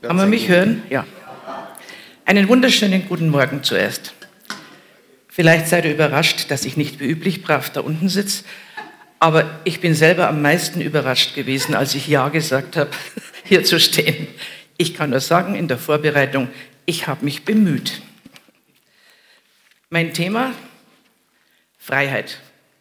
Kann man mich hören? Ja. Einen wunderschönen guten Morgen zuerst. Vielleicht seid ihr überrascht, dass ich nicht wie üblich brav da unten sitze, aber ich bin selber am meisten überrascht gewesen, als ich Ja gesagt habe, hier zu stehen. Ich kann nur sagen, in der Vorbereitung, ich habe mich bemüht. Mein Thema: Freiheit.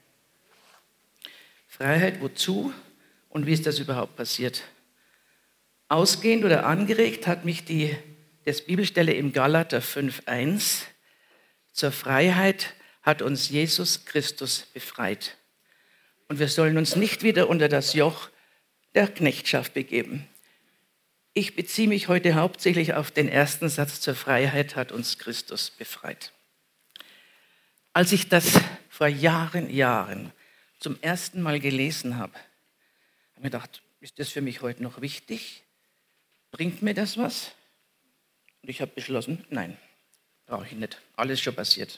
Freiheit, wozu und wie ist das überhaupt passiert? Ausgehend oder angeregt hat mich das Bibelstelle im Galater 5,1: Zur Freiheit hat uns Jesus Christus befreit. Und wir sollen uns nicht wieder unter das Joch der Knechtschaft begeben. Ich beziehe mich heute hauptsächlich auf den ersten Satz: Zur Freiheit hat uns Christus befreit. Als ich das vor Jahren zum ersten Mal gelesen habe, habe ich mir gedacht, ist das für mich heute noch wichtig? Bringt mir das was? Und ich habe beschlossen, nein, brauche ich nicht. Alles schon passiert.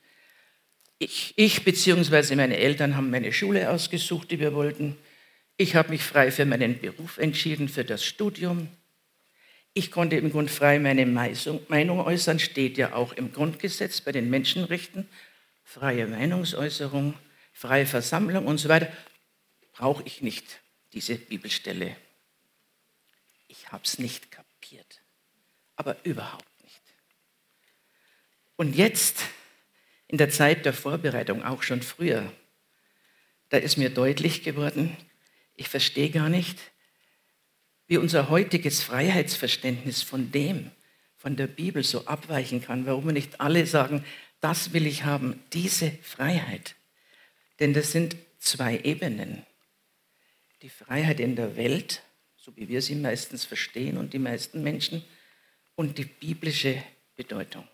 Ich bzw. meine Eltern haben meine Schule ausgesucht, die wir wollten. Ich habe mich frei für meinen Beruf entschieden, für das Studium. Ich konnte im Grunde frei meine Meinung äußern, steht ja auch im Grundgesetz bei den Menschenrechten. Freie Meinungsäußerung, freie Versammlung und so weiter. Brauche ich nicht, diese Bibelstelle. Ich habe es nicht kapiert, aber überhaupt nicht. Und jetzt, in der Zeit der Vorbereitung, auch schon früher, da ist mir deutlich geworden, ich verstehe gar nicht, wie unser heutiges Freiheitsverständnis von der Bibel so abweichen kann, warum wir nicht alle sagen, das will ich haben, diese Freiheit. Denn das sind zwei Ebenen. Die Freiheit in der Welt, so wie wir sie meistens verstehen und die meisten Menschen, und die biblische Bedeutung.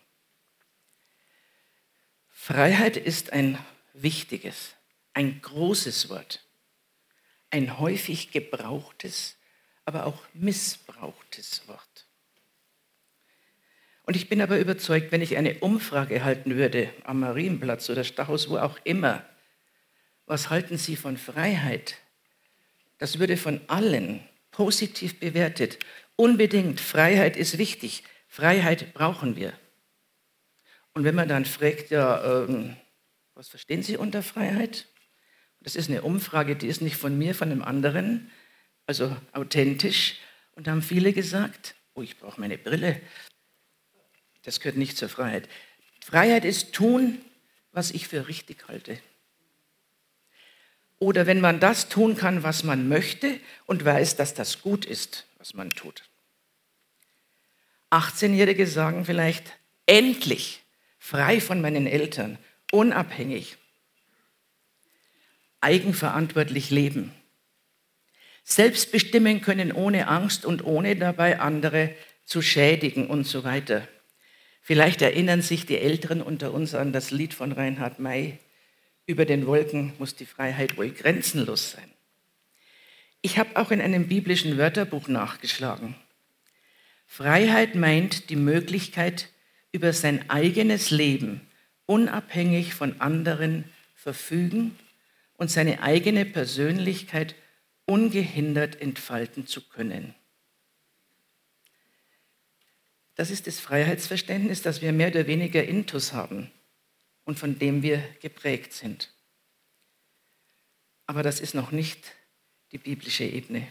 Freiheit ist ein wichtiges, ein großes Wort, ein häufig gebrauchtes, aber auch missbrauchtes Wort. Und ich bin aber überzeugt, wenn ich eine Umfrage halten würde am Marienplatz oder Stachus, wo auch immer, was halten Sie von Freiheit? Das würde von allen positiv bewertet. Unbedingt, Freiheit ist wichtig, Freiheit brauchen wir. Und wenn man dann fragt, ja, was verstehen Sie unter Freiheit? Das ist eine Umfrage, die ist nicht von mir, von einem anderen, also authentisch. Und da haben viele gesagt, oh, ich brauche meine Brille. Das gehört nicht zur Freiheit. Freiheit ist tun, was ich für richtig halte. Oder wenn man das tun kann, was man möchte und weiß, dass das gut ist, was man tut. 18-Jährige sagen vielleicht, endlich, frei von meinen Eltern, unabhängig, eigenverantwortlich leben. Selbst bestimmen können ohne Angst und ohne dabei andere zu schädigen und so weiter. Vielleicht erinnern sich die Älteren unter uns an das Lied von Reinhard May, über den Wolken muss die Freiheit wohl grenzenlos sein. Ich habe auch in einem biblischen Wörterbuch nachgeschlagen. Freiheit meint die Möglichkeit, über sein eigenes Leben unabhängig von anderen verfügen und seine eigene Persönlichkeit ungehindert entfalten zu können. Das ist das Freiheitsverständnis, das wir mehr oder weniger intus haben und von dem wir geprägt sind. Aber das ist noch nicht die biblische Ebene.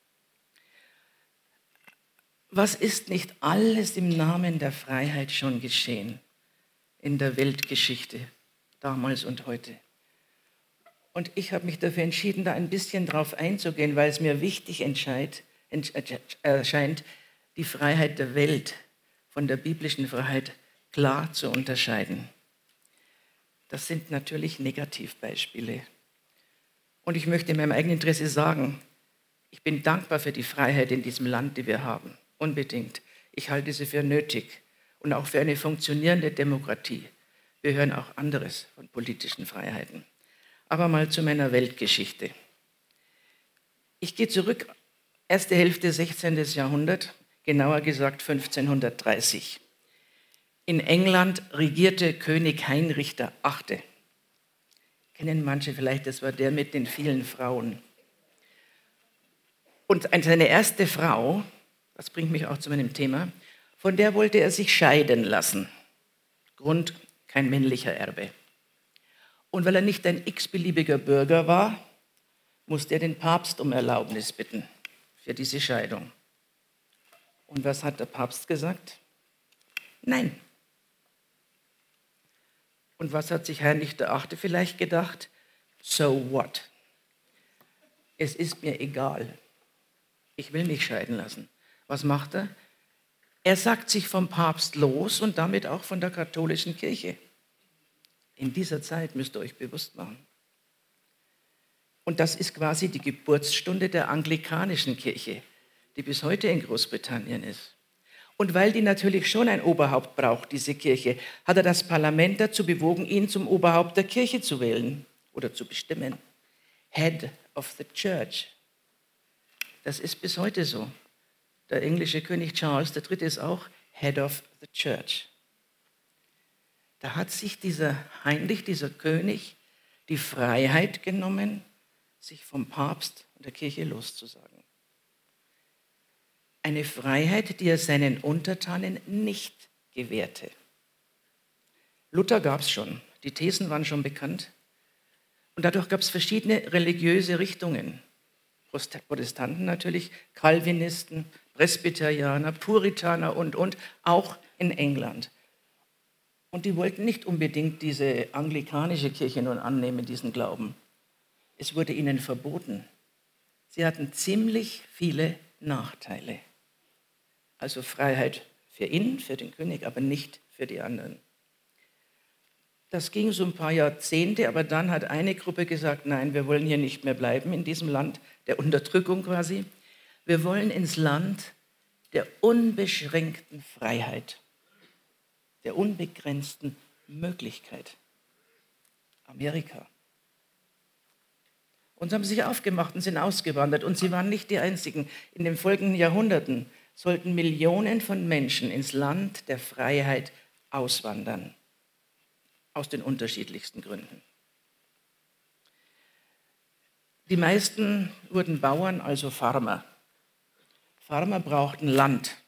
Was ist nicht alles im Namen der Freiheit schon geschehen in der Weltgeschichte, damals und heute? Und ich habe mich dafür entschieden, da ein bisschen drauf einzugehen, weil es mir wichtig erscheint, die Freiheit der Welt von der biblischen Freiheit klar zu unterscheiden. Das sind natürlich Negativbeispiele. Und ich möchte in meinem eigenen Interesse sagen, ich bin dankbar für die Freiheit in diesem Land, die wir haben. Unbedingt. Ich halte sie für nötig und auch für eine funktionierende Demokratie. Wir hören auch anderes von politischen Freiheiten. Aber mal zu meiner Weltgeschichte. Ich gehe zurück, erste Hälfte 16. Jahrhundert, genauer gesagt 1530. In England regierte König Heinrich VIII. Kennen manche vielleicht, das war der mit den vielen Frauen. Und seine erste Frau das bringt mich auch zu meinem Thema, von der wollte er sich scheiden lassen. Grund, kein männlicher Erbe. Und weil er nicht ein x-beliebiger Bürger war, musste er den Papst um Erlaubnis bitten für diese Scheidung. Und was hat der Papst gesagt? Nein. Und was hat sich Heinrich VIII. Vielleicht gedacht? So what? Es ist mir egal. Ich will mich scheiden lassen. Was macht er? Er sagt sich vom Papst los und damit auch von der katholischen Kirche. In dieser Zeit müsst ihr euch bewusst machen. Und das ist quasi die Geburtsstunde der anglikanischen Kirche, die bis heute in Großbritannien ist. Und weil die natürlich schon ein Oberhaupt braucht, diese Kirche, hat er das Parlament dazu bewogen, ihn zum Oberhaupt der Kirche zu wählen oder zu bestimmen. Head of the Church. Das ist bis heute so. Der englische König Charles III. Ist auch Head of the Church. Da hat sich dieser Heinrich, dieser König, die Freiheit genommen, sich vom Papst und der Kirche loszusagen. Eine Freiheit, die er seinen Untertanen nicht gewährte. Luther gab es schon, die Thesen waren schon bekannt. Und dadurch gab es verschiedene religiöse Richtungen. Protestanten natürlich, Calvinisten, Presbyterianer, Puritaner und, auch in England. Und die wollten nicht unbedingt diese anglikanische Kirche nun annehmen, diesen Glauben. Es wurde ihnen verboten. Sie hatten ziemlich viele Nachteile. Also Freiheit für ihn, für den König, aber nicht für die anderen. Das ging so ein paar Jahrzehnte, aber dann hat eine Gruppe gesagt, nein, wir wollen hier nicht mehr bleiben, in diesem Land der Unterdrückung quasi. Wir wollen ins Land der unbeschränkten Freiheit, der unbegrenzten Möglichkeit. Amerika. Und sie haben sich aufgemacht und sind ausgewandert. Und sie waren nicht die Einzigen. In den folgenden Jahrhunderten sollten Millionen von Menschen ins Land der Freiheit auswandern. Aus den unterschiedlichsten Gründen. Die meisten wurden Bauern, also Farmer. Farmer brauchten Land.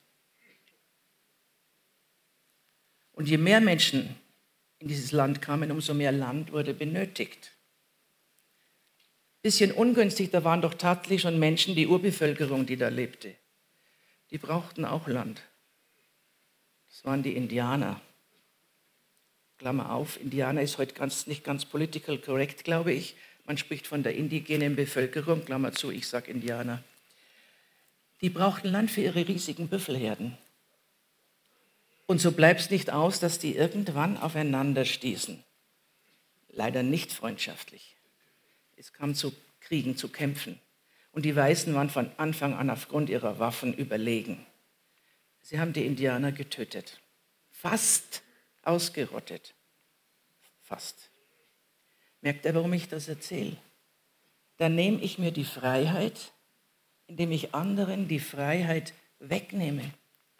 Und je mehr Menschen in dieses Land kamen, umso mehr Land wurde benötigt. Bisschen ungünstig, da waren doch tatsächlich schon Menschen, die Urbevölkerung, die da lebte. Die brauchten auch Land. Das waren die Indianer. Klammer auf, Indianer ist heute nicht ganz political correct, glaube ich. Man spricht von der indigenen Bevölkerung, Klammer zu, ich sage Indianer. Die brauchten Land für ihre riesigen Büffelherden. Und so bleibt es nicht aus, dass die irgendwann aufeinander stießen. Leider nicht freundschaftlich. Es kam zu Kriegen, zu Kämpfen. Und die Weißen waren von Anfang an aufgrund ihrer Waffen überlegen. Sie haben die Indianer getötet. Fast ausgerottet. Fast. Merkt ihr, warum ich das erzähle? Dann nehme ich mir die Freiheit, indem ich anderen die Freiheit wegnehme.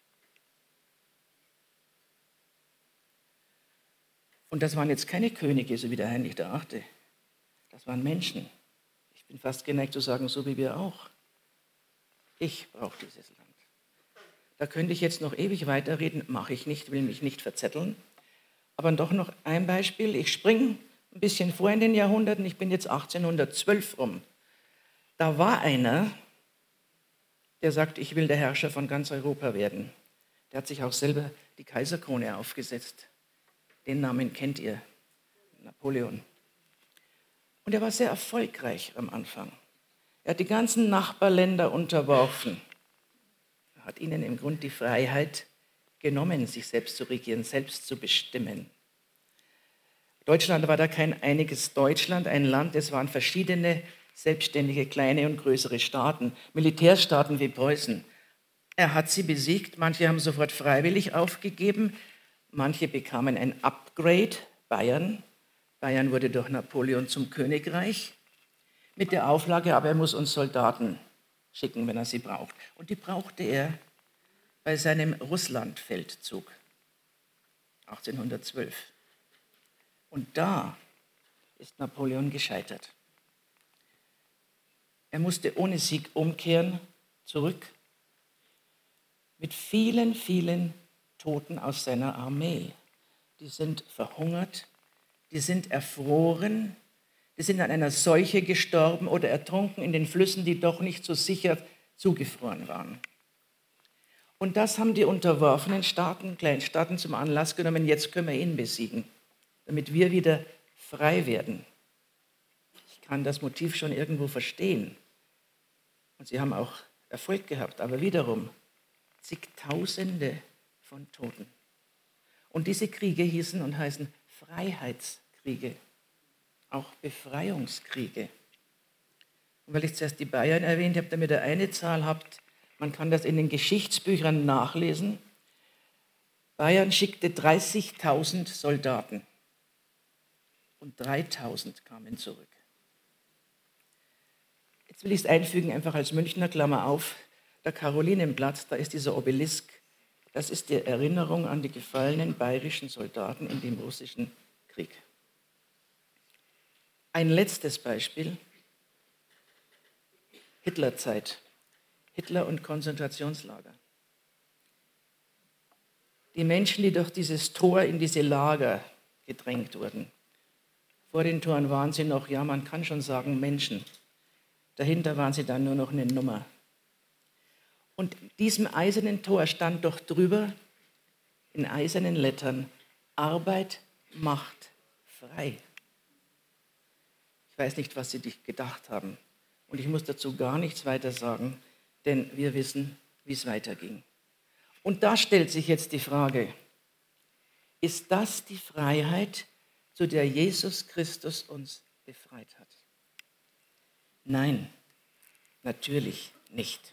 Und das waren jetzt keine Könige, so wie der Heinrich VIII. Das waren Menschen. Ich bin fast geneigt zu sagen, so wie wir auch. Ich brauche dieses Land. Da könnte ich jetzt noch ewig weiterreden, mache ich nicht, will mich nicht verzetteln. Aber doch noch ein Beispiel. Ich springe ein bisschen vor in den Jahrhunderten. Ich bin jetzt 1812 rum. Da war einer, der sagt, ich will der Herrscher von ganz Europa werden. Der hat sich auch selber die Kaiserkrone aufgesetzt. Den Namen kennt ihr, Napoleon. Und er war sehr erfolgreich am Anfang. Er hat die ganzen Nachbarländer unterworfen. Er hat ihnen im Grunde die Freiheit genommen, sich selbst zu regieren, selbst zu bestimmen. Deutschland war da kein einiges Deutschland, ein Land, es waren verschiedene selbstständige kleine und größere Staaten, Militärstaaten wie Preußen. Er hat sie besiegt, manche haben sofort freiwillig aufgegeben, manche bekamen ein Upgrade, Bayern. Bayern wurde durch Napoleon zum Königreich, mit der Auflage, aber er muss uns Soldaten schicken, wenn er sie braucht. Und die brauchte er bei seinem Russlandfeldzug 1812. Und da ist Napoleon gescheitert. Er musste ohne Sieg umkehren, zurück. mit vielen, vielen Toten aus seiner Armee. Die sind verhungert, die sind erfroren, die sind an einer Seuche gestorben oder ertrunken in den Flüssen, die doch nicht so sicher zugefroren waren. Und das haben die unterworfenen Staaten, Kleinstaaten zum Anlass genommen, jetzt können wir ihn besiegen, damit wir wieder frei werden. Ich kann das Motiv schon irgendwo verstehen. Und sie haben auch Erfolg gehabt, aber wiederum zigtausende von Toten. Und diese Kriege hießen und heißen Freiheitskriege, auch Befreiungskriege. Und weil ich zuerst die Bayern erwähnt habe, damit ihr eine Zahl habt, man kann das in den Geschichtsbüchern nachlesen. Bayern schickte 30.000 Soldaten und 3.000 kamen zurück. Jetzt will ich es einfügen, einfach als Münchner, Klammer auf, der Karolinenplatz, da ist dieser Obelisk, das ist die Erinnerung an die gefallenen bayerischen Soldaten in dem russischen Krieg. Ein letztes Beispiel, Hitlerzeit, Hitler und Konzentrationslager. Die Menschen, die durch dieses Tor in diese Lager gedrängt wurden. Vor den Toren waren sie noch, ja, man kann schon sagen, Menschen. Dahinter waren sie dann nur noch eine Nummer. Und diesem eisernen Tor stand doch drüber in eisernen Lettern: Arbeit macht frei. Ich weiß nicht, was sie sich gedacht haben. Und ich muss dazu gar nichts weiter sagen, denn wir wissen, wie es weiterging. Und da stellt sich jetzt die Frage: Ist das die Freiheit, zu der Jesus Christus uns befreit hat? Nein, natürlich nicht.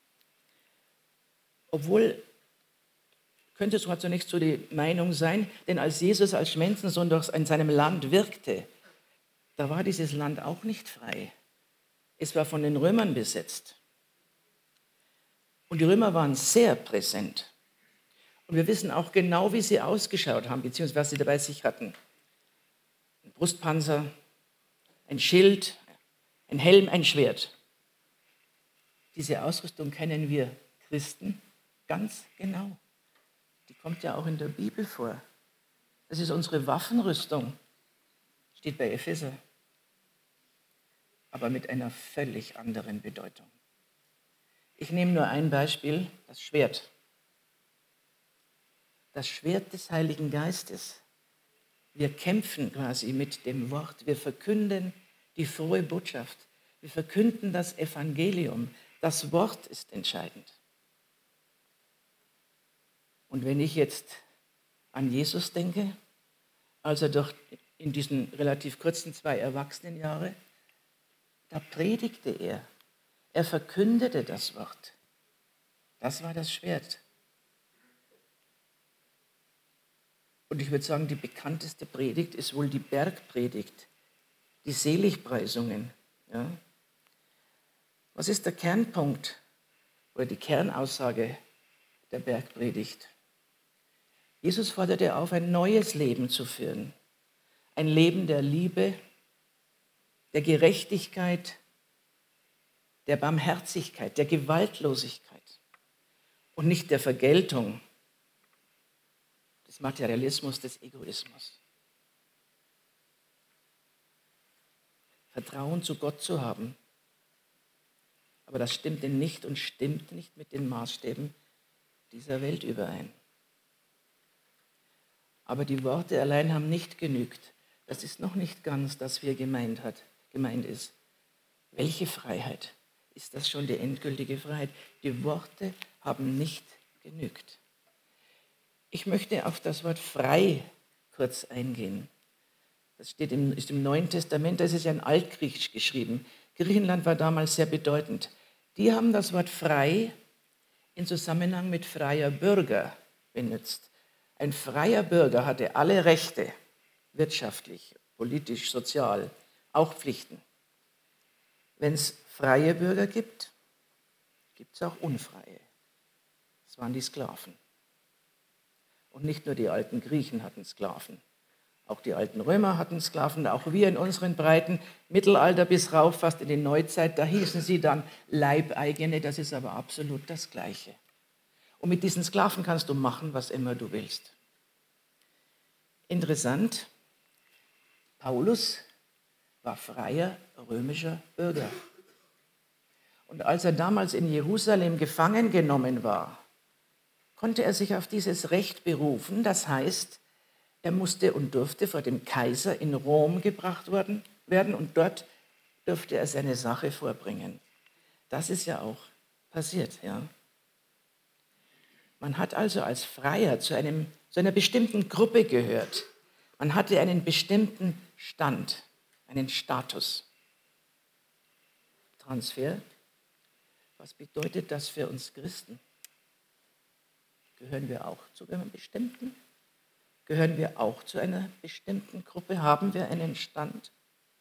Obwohl, könnte es zwar zunächst so die Meinung sein, denn als Jesus als Menschensohn in seinem Land wirkte, da war dieses Land auch nicht frei. Es war von den Römern besetzt. Und die Römer waren sehr präsent. Und wir wissen auch genau, wie sie ausgeschaut haben, beziehungsweise was sie dabei sich hatten. Ein Brustpanzer, ein Schild, ein Helm, ein Schwert. Diese Ausrüstung kennen wir Christen ganz genau. Die kommt ja auch in der Bibel vor. Das ist unsere Waffenrüstung, steht bei Epheser, aber mit einer völlig anderen Bedeutung. Ich nehme nur ein Beispiel, das Schwert. Das Schwert des Heiligen Geistes. Wir kämpfen quasi mit dem Wort. Wir verkünden die frohe Botschaft. Wir verkünden das Evangelium. Das Wort ist entscheidend. Und wenn ich jetzt an Jesus denke, als er doch in diesen relativ kurzen 2 Erwachsenenjahre, da predigte er. Er verkündete das Wort. Das war das Schwert. Und ich würde sagen, die bekannteste Predigt ist wohl die Bergpredigt, die Seligpreisungen. Ja? Was ist der Kernpunkt oder die Kernaussage der Bergpredigt? Jesus forderte auf, ein neues Leben zu führen. Ein Leben der Liebe, der Gerechtigkeit, der Barmherzigkeit, der Gewaltlosigkeit und nicht der Vergeltung, des Materialismus, des Egoismus. Vertrauen zu Gott zu haben, aber das stimmte nicht und stimmt nicht mit den Maßstäben dieser Welt überein. Aber die Worte allein haben nicht genügt. Das ist noch nicht ganz das, wie gemeint ist. Welche Freiheit? Ist das schon die endgültige Freiheit? Die Worte haben nicht genügt. Ich möchte auf das Wort frei kurz eingehen. Das ist im Neuen Testament, das ist ja in Altgriechisch geschrieben. Griechenland war damals sehr bedeutend. Die haben das Wort frei in Zusammenhang mit freier Bürger benutzt. Ein freier Bürger hatte alle Rechte, wirtschaftlich, politisch, sozial, auch Pflichten. Wenn es freie Bürger gibt, gibt es auch unfreie. Das waren die Sklaven. Und nicht nur die alten Griechen hatten Sklaven. Auch die alten Römer hatten Sklaven, auch wir in unseren Breiten, Mittelalter bis rauf, fast in die Neuzeit, da hießen sie dann Leibeigene, das ist aber absolut das Gleiche. Und mit diesen Sklaven kannst du machen, was immer du willst. Interessant, Paulus war freier römischer Bürger. Und als er damals in Jerusalem gefangen genommen war, konnte er sich auf dieses Recht berufen. Das heißt, er musste und durfte vor dem Kaiser in Rom gebracht werden und dort durfte er seine Sache vorbringen. Das ist ja auch passiert. Ja. Man hat also als Freier zu einer bestimmten Gruppe gehört. Man hatte einen bestimmten Stand, einen Status. Transfer, was bedeutet das für uns Christen? Gehören wir auch zu einem bestimmten? Gehören wir auch zu einer bestimmten Gruppe? Haben wir einen Stand?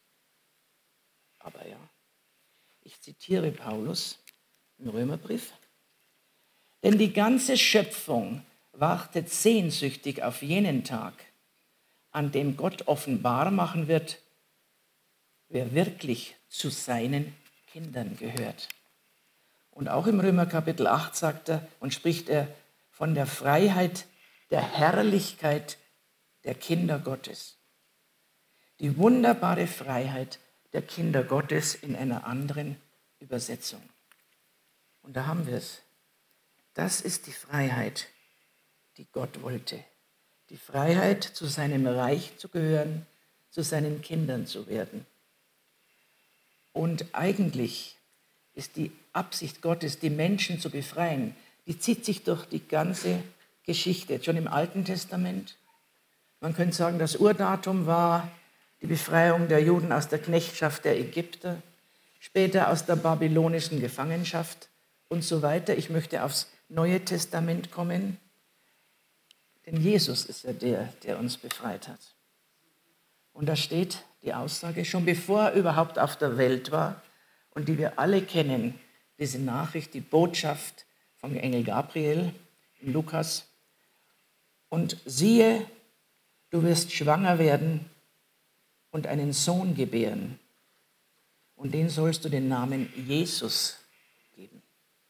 Aber ja, ich zitiere Paulus im Römerbrief. Denn die ganze Schöpfung wartet sehnsüchtig auf jenen Tag, an dem Gott offenbar machen wird, wer wirklich zu seinen Kindern gehört. Und auch im Römer Kapitel 8 sagt er und spricht er von der Freiheit, der Herrlichkeit der Kinder Gottes. Die wunderbare Freiheit der Kinder Gottes in einer anderen Übersetzung. Und da haben wir es. Das ist die Freiheit, die Gott wollte. Die Freiheit, zu seinem Reich zu gehören, zu seinen Kindern zu werden. Und eigentlich ist die Absicht Gottes, die Menschen zu befreien, die zieht sich durch die ganze Geschichte, schon im Alten Testament. Man könnte sagen, das Urdatum war die Befreiung der Juden aus der Knechtschaft der Ägypter, später aus der babylonischen Gefangenschaft und so weiter. Ich möchte aufs Neue Testament kommen, denn Jesus ist ja der uns befreit hat. Und da steht die Aussage, schon bevor er überhaupt auf der Welt war und die wir alle kennen, diese Nachricht, die Botschaft vom Engel Gabriel in Lukas. Und siehe, du wirst schwanger werden und einen Sohn gebären. Und den sollst du den Namen Jesus geben.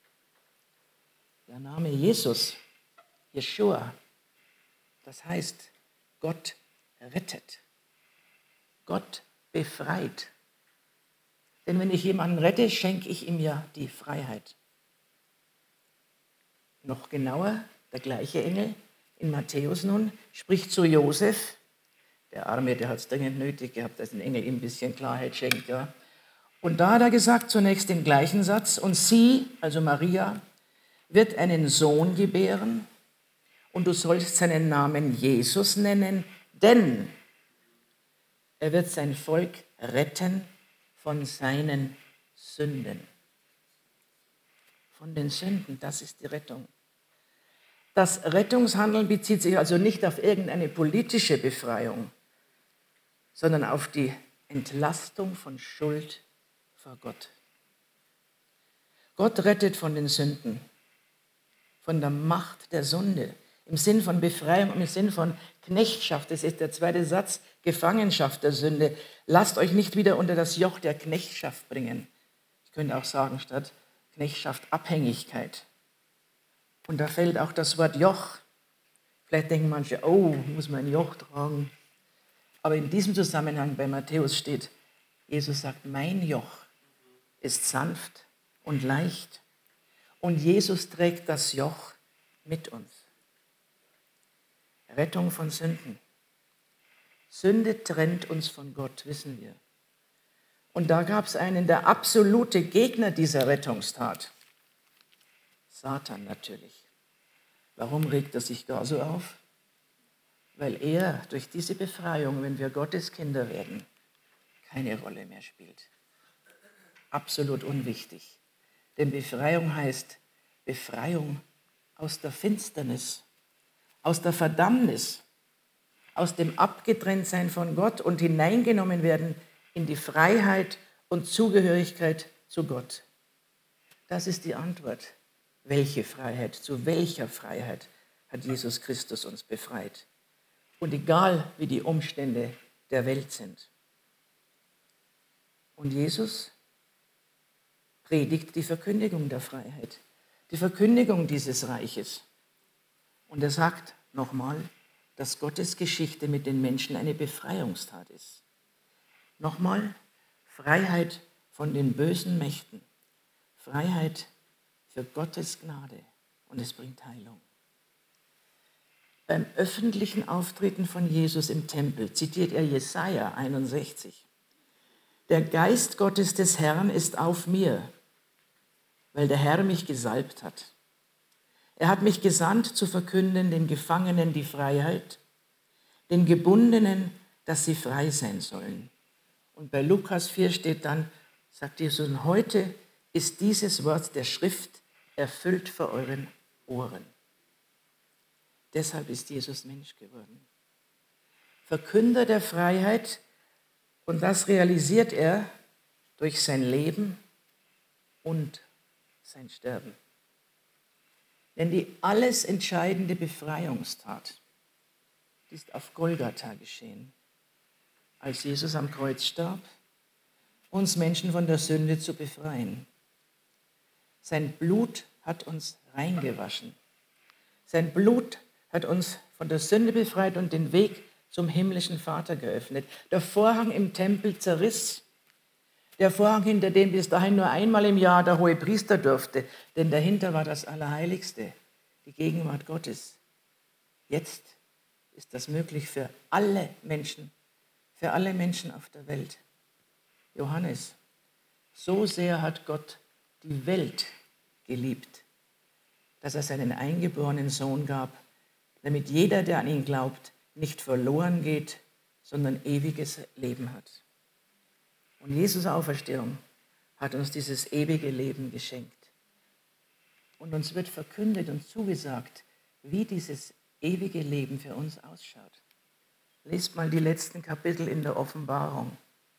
Der Name Jesus, Jeschua, das heißt, Gott rettet. Gott befreit. Denn wenn ich jemanden rette, schenke ich ihm ja die Freiheit. Noch genauer, der gleiche Engel in Matthäus nun spricht zu Josef, der Arme, der hat es dringend nötig gehabt, dass ein Engel ihm ein bisschen Klarheit schenkt. Ja. Und da hat er gesagt zunächst den gleichen Satz, und sie, also Maria, wird einen Sohn gebären und du sollst seinen Namen Jesus nennen, denn er wird sein Volk retten von seinen Sünden. Von den Sünden, das ist die Rettung. Das Rettungshandeln bezieht sich also nicht auf irgendeine politische Befreiung, sondern auf die Entlastung von Schuld vor Gott. Gott rettet von den Sünden, von der Macht der Sünde, im Sinn von Befreiung, im Sinn von Knechtschaft. Das ist der zweite Satz, Gefangenschaft der Sünde. Lasst euch nicht wieder unter das Joch der Knechtschaft bringen. Ich könnte auch sagen, statt Knechtschaft Abhängigkeit. Und da fällt auch das Wort Joch. Vielleicht denken manche, oh, muss man ein Joch tragen. Aber in diesem Zusammenhang bei Matthäus steht, Jesus sagt, mein Joch ist sanft und leicht. Und Jesus trägt das Joch mit uns. Rettung von Sünden. Sünde trennt uns von Gott, wissen wir. Und da gab es einen, der absolute Gegner dieser Rettungstat. Satan natürlich. Warum regt er sich gar so auf? Weil er durch diese Befreiung, wenn wir Gottes Kinder werden, keine Rolle mehr spielt. Absolut unwichtig. Denn Befreiung heißt Befreiung aus der Finsternis, aus der Verdammnis, aus dem Abgetrenntsein von Gott und hineingenommen werden in die Freiheit und Zugehörigkeit zu Gott. Das ist die Antwort. Welche Freiheit, zu welcher Freiheit hat Jesus Christus uns befreit? Und egal, wie die Umstände der Welt sind. Und Jesus predigt die Verkündigung der Freiheit, die Verkündigung dieses Reiches. Und er sagt nochmal, dass Gottes Geschichte mit den Menschen eine Befreiungstat ist. Nochmal, Freiheit von den bösen Mächten, Freiheit für Gottes Gnade und es bringt Heilung. Beim öffentlichen Auftreten von Jesus im Tempel zitiert er Jesaja 61. Der Geist Gottes des Herrn ist auf mir, weil der Herr mich gesalbt hat. Er hat mich gesandt, zu verkünden den Gefangenen die Freiheit, den Gebundenen, dass sie frei sein sollen. Und bei Lukas 4 steht dann, sagt Jesus, und heute ist dieses Wort der Schrift erfüllt vor euren Ohren. Deshalb ist Jesus Mensch geworden. Verkünder der Freiheit, und das realisiert er durch sein Leben und sein Sterben. Denn die alles entscheidende Befreiungstat, die ist auf Golgatha geschehen, als Jesus am Kreuz starb, uns Menschen von der Sünde zu befreien. Sein Blut hat uns reingewaschen. Sein Blut hat uns von der Sünde befreit und den Weg zum himmlischen Vater geöffnet. Der Vorhang im Tempel zerriss. Der Vorhang, hinter dem bis dahin nur einmal im Jahr der hohe Priester durfte, denn dahinter war das Allerheiligste, die Gegenwart Gottes. Jetzt ist das möglich für alle Menschen auf der Welt. Johannes, so sehr hat Gott die Welt geliebt, dass er seinen eingeborenen Sohn gab, damit jeder, der an ihn glaubt, nicht verloren geht, sondern ewiges Leben hat. Und Jesus' Auferstehung hat uns dieses ewige Leben geschenkt. Und uns wird verkündet und zugesagt, wie dieses ewige Leben für uns ausschaut. Lest mal die letzten Kapitel in der Offenbarung.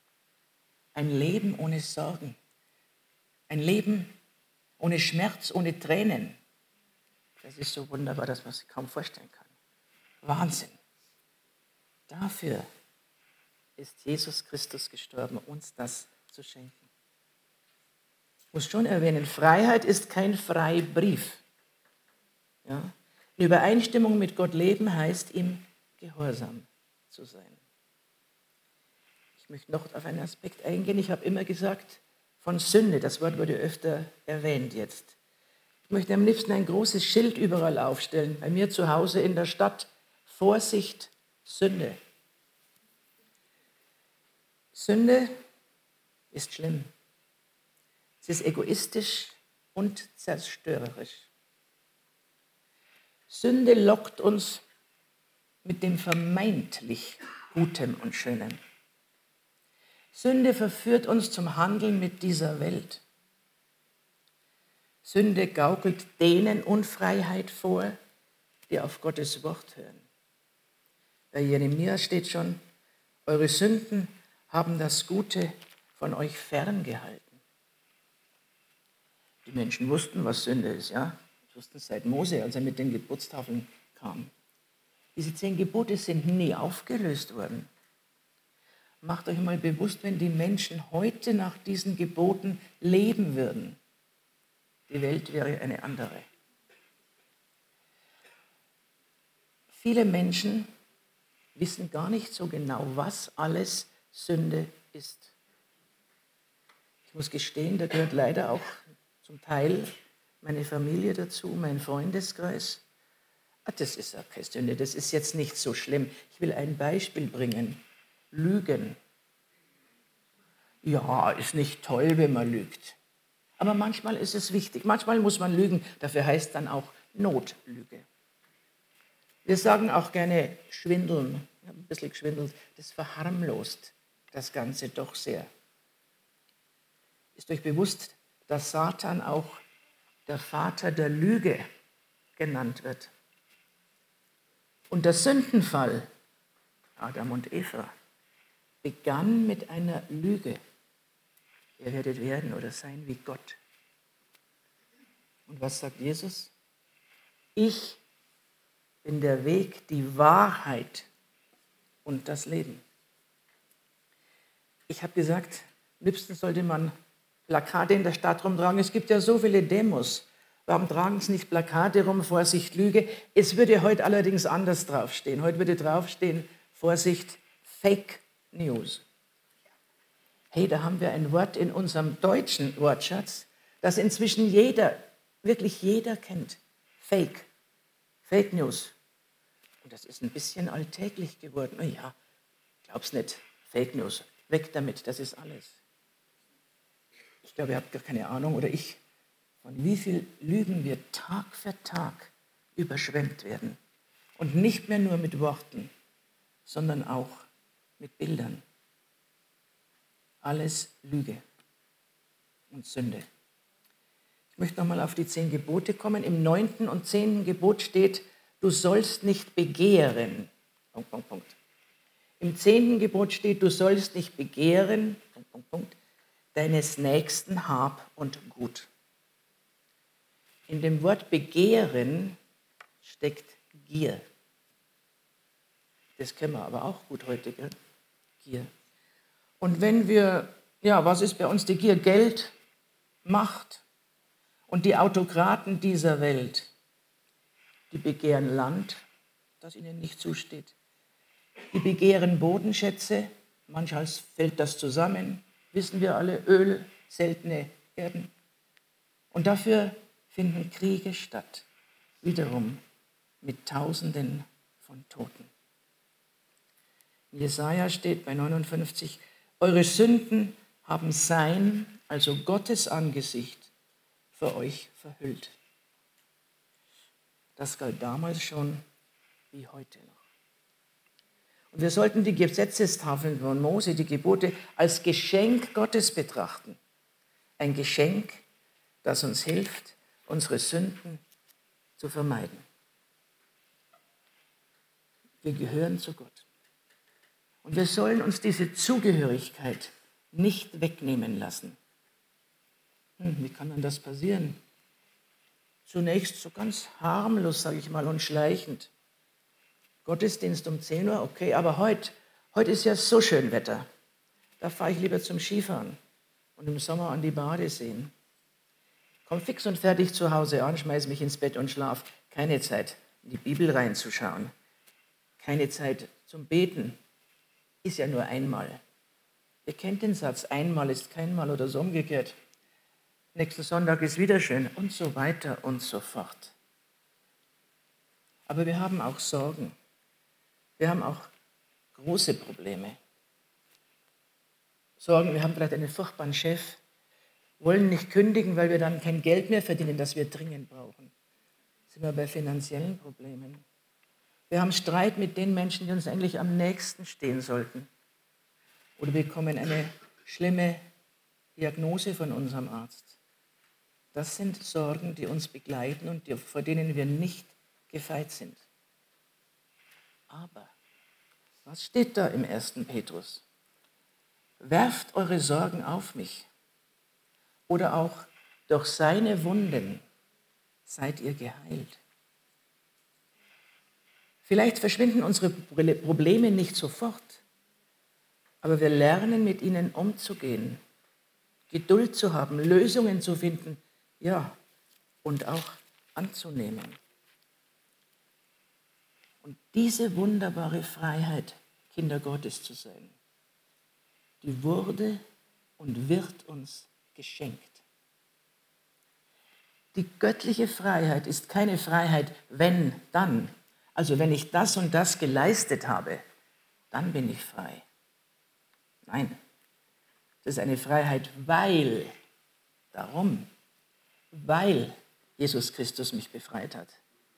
Ein Leben ohne Sorgen. Ein Leben ohne Schmerz, ohne Tränen. Das ist so wunderbar, dass man sich kaum vorstellen kann. Wahnsinn. Dafür ist Jesus Christus gestorben, uns das zu schenken. Ich muss schon erwähnen, Freiheit ist kein Freibrief. Ja? In Übereinstimmung mit Gott leben heißt, ihm gehorsam zu sein. Ich möchte noch auf einen Aspekt eingehen. Ich habe immer gesagt, von Sünde, das Wort wurde öfter erwähnt jetzt. Ich möchte am liebsten ein großes Schild überall aufstellen, bei mir zu Hause in der Stadt. Vorsicht, Sünde. Sünde ist schlimm. Sie ist egoistisch und zerstörerisch. Sünde lockt uns mit dem vermeintlich Gutem und Schönen. Sünde verführt uns zum Handeln mit dieser Welt. Sünde gaukelt denen Unfreiheit vor, die auf Gottes Wort hören. Bei Jeremia steht schon, eure Sünden haben das Gute von euch ferngehalten. Die Menschen wussten, was Sünde ist, ja? Sie wussten es seit Mose, als er mit den Gebotstafeln kam. Diese 10 Gebote sind nie aufgelöst worden. Macht euch mal bewusst, wenn die Menschen heute nach diesen Geboten leben würden. Die Welt wäre eine andere. Viele Menschen wissen gar nicht so genau, was alles Sünde ist. Ich muss gestehen, da gehört leider auch zum Teil meine Familie dazu, mein Freundeskreis. Das ist ja keine Sünde, das ist jetzt nicht so schlimm. Ich will ein Beispiel bringen. Lügen. Ja, ist nicht toll, wenn man lügt. Aber manchmal ist es wichtig. Manchmal muss man lügen. Dafür heißt dann auch Notlüge. Wir sagen auch gerne schwindeln. Ich habe ein bisschen geschwindelt. Das verharmlost das Ganze doch sehr. Ist euch bewusst, dass Satan auch der Vater der Lüge genannt wird? Und der Sündenfall, Adam und Eva, begann mit einer Lüge. Ihr werdet werden oder sein wie Gott. Und was sagt Jesus? Ich bin der Weg, die Wahrheit und das Leben. Ich habe gesagt, am liebsten sollte man Plakate in der Stadt rumtragen. Es gibt ja so viele Demos, Warum tragen sie nicht Plakate rum, Vorsicht, Lüge? Es würde heute allerdings anders draufstehen. Heute würde draufstehen, Vorsicht, Fake News. Hey, da haben wir ein Wort in unserem deutschen Wortschatz, das inzwischen jeder, wirklich jeder kennt. Fake. Fake News. Und das ist ein bisschen alltäglich geworden. Na ja, glaub's nicht. Fake News. Weg damit, das ist alles. Ich glaube, ihr habt gar keine Ahnung, oder ich, von wie viel Lügen wir Tag für Tag überschwemmt werden. Und nicht mehr nur mit Worten, sondern auch mit Bildern. Alles Lüge und Sünde. Ich möchte nochmal auf die 10 Gebote kommen. Im 9. und 10. Gebot steht, du sollst nicht begehren. Punkt, Punkt, Punkt. Im 10. Gebot steht, du sollst nicht begehren, Punkt, Punkt, Punkt, deines Nächsten Hab und Gut. In dem Wort begehren steckt Gier. Das kennen wir aber auch gut heute, gell? Gier. Und wenn wir, ja, was ist bei uns die Gier? Geld, Macht. Und die Autokraten dieser Welt, die begehren Land, das ihnen nicht zusteht. Die begehren Bodenschätze, manchmal fällt das zusammen, wissen wir alle, Öl, seltene Erden. Und dafür finden Kriege statt, wiederum mit Tausenden von Toten. In Jesaja steht bei 59, eure Sünden haben sein, also Gottes Angesicht, für euch verhüllt. Das galt damals schon wie heute noch. Und wir sollten die Gesetzestafeln von Mose, die Gebote, als Geschenk Gottes betrachten. Ein Geschenk, das uns hilft, unsere Sünden zu vermeiden. Wir gehören zu Gott. Und wir sollen uns diese Zugehörigkeit nicht wegnehmen lassen. Wie kann denn das passieren? Zunächst so ganz harmlos, sage ich mal, und schleichend. Gottesdienst um 10 Uhr, okay, aber heute ist ja so schön Wetter. Da fahre ich lieber zum Skifahren und im Sommer an die Badeseen. Komm fix und fertig zu Hause an, schmeiß mich ins Bett und schlaf. Keine Zeit, in die Bibel reinzuschauen. Keine Zeit zum Beten. Ist ja nur einmal. Ihr kennt den Satz, einmal ist kein Mal oder so umgekehrt. Nächsten Sonntag ist wieder schön und so weiter und so fort. Aber wir haben auch Sorgen. Wir haben auch große Probleme. Sorgen, wir haben vielleicht einen furchtbaren Chef, wollen nicht kündigen, weil wir dann kein Geld mehr verdienen, das wir dringend brauchen. Sind wir bei finanziellen Problemen. Wir haben Streit mit den Menschen, die uns eigentlich am nächsten stehen sollten. Oder wir bekommen eine schlimme Diagnose von unserem Arzt. Das sind Sorgen, die uns begleiten und vor denen wir nicht gefeit sind. Aber, was steht da im 1. Petrus? Werft eure Sorgen auf mich. Oder auch, durch seine Wunden seid ihr geheilt. Vielleicht verschwinden unsere Probleme nicht sofort, aber wir lernen, mit ihnen umzugehen, Geduld zu haben, Lösungen zu finden, ja, und auch anzunehmen. Und diese wunderbare Freiheit, Kinder Gottes zu sein, die wurde und wird uns geschenkt. Die göttliche Freiheit ist keine Freiheit, wenn, dann. Also wenn ich das und das geleistet habe, dann bin ich frei. Nein, das ist eine Freiheit, weil Jesus Christus mich befreit hat.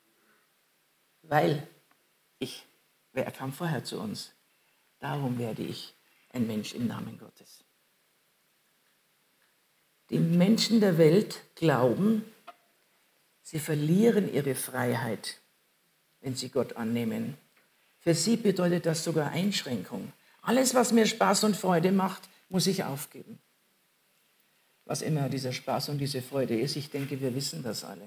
Er kam vorher zu uns. Darum werde ich ein Mensch im Namen Gottes. Die Menschen der Welt glauben, sie verlieren ihre Freiheit, wenn sie Gott annehmen. Für sie bedeutet das sogar Einschränkung. Alles, was mir Spaß und Freude macht, muss ich aufgeben. Was immer dieser Spaß und diese Freude ist, ich denke, wir wissen das alle.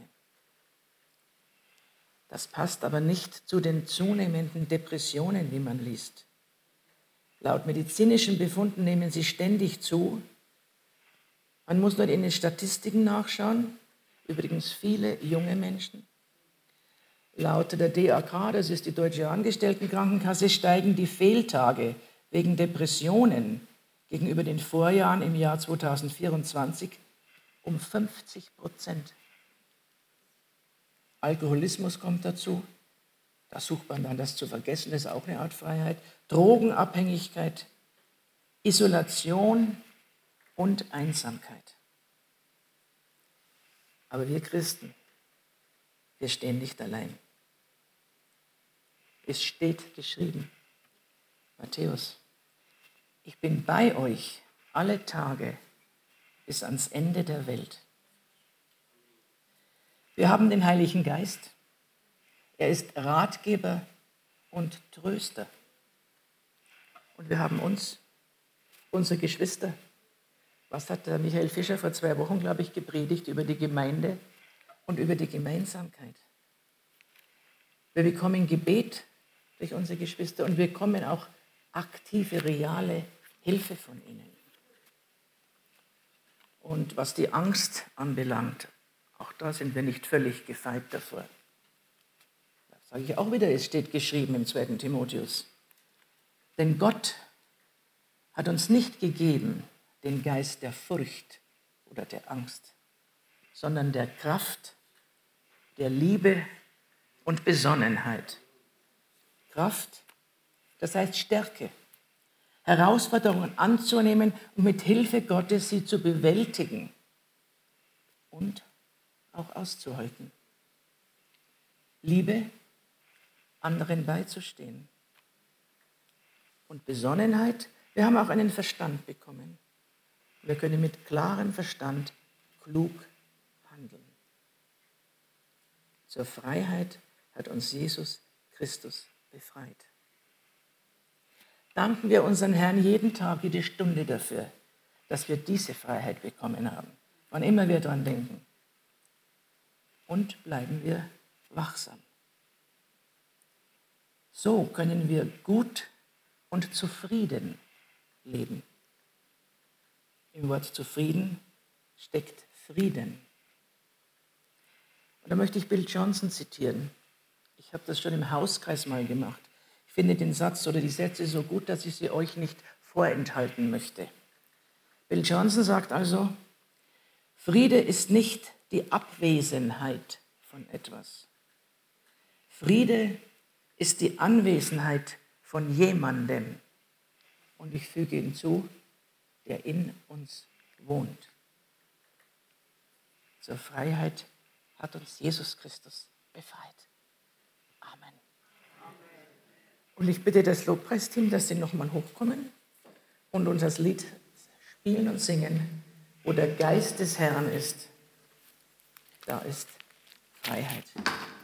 Das passt aber nicht zu den zunehmenden Depressionen, wie man liest. Laut medizinischen Befunden nehmen sie ständig zu. Man muss nur in den Statistiken nachschauen. übrigens viele junge Menschen. Laut der DAK, das ist die Deutsche Angestelltenkrankenkasse, steigen die Fehltage wegen Depressionen gegenüber den Vorjahren im Jahr 2024 um 50%. Alkoholismus kommt dazu. Da sucht man dann das zu vergessen, das ist auch eine Art Freiheit. Drogenabhängigkeit, Isolation und Einsamkeit. Aber wir Christen, wir stehen nicht allein. Es steht geschrieben, Matthäus, ich bin bei euch alle Tage bis ans Ende der Welt. Wir haben den Heiligen Geist. Er ist Ratgeber und Tröster. Und wir haben uns, unsere Geschwister. Was hat der Michael Fischer vor 2 Wochen, glaube ich, gepredigt über die Gemeinde und über die Gemeinsamkeit? Wir bekommen Gebet durch unsere Geschwister und wir bekommen auch aktive, reale Hilfe von ihnen. Und was die Angst anbelangt, auch da sind wir nicht völlig gefeit davor. Das sage ich auch wieder, es steht geschrieben im 2. Timotheus. Denn Gott hat uns nicht gegeben den Geist der Furcht oder der Angst, sondern der Kraft, der Liebe und Besonnenheit. Kraft, das heißt Stärke, Herausforderungen anzunehmen und mit Hilfe Gottes sie zu bewältigen und auch auszuhalten. Liebe, anderen beizustehen. Und Besonnenheit, wir haben auch einen Verstand bekommen. Wir können mit klarem Verstand klug handeln. Zur Freiheit hat uns Jesus Christus befreit. Danken wir unseren Herrn jeden Tag, jede Stunde dafür, dass wir diese Freiheit bekommen haben, wann immer wir daran denken. Und bleiben wir wachsam. So können wir gut und zufrieden leben. Im Wort zufrieden steckt Frieden. Und da möchte ich Bill Johnson zitieren. Ich habe das schon im Hauskreis mal gemacht. Ich finde den Satz oder die Sätze so gut, dass ich sie euch nicht vorenthalten möchte. Bill Johnson sagt also, Friede ist nicht die Abwesenheit von etwas. Friede ist die Anwesenheit von jemandem. Und ich füge hinzu, der in uns wohnt. Zur Freiheit hat uns Jesus Christus befreit. Amen. Und ich bitte das Lobpreisteam, dass sie nochmal hochkommen und uns das Lied spielen und singen, wo der Geist des Herrn ist. Da ist Freiheit.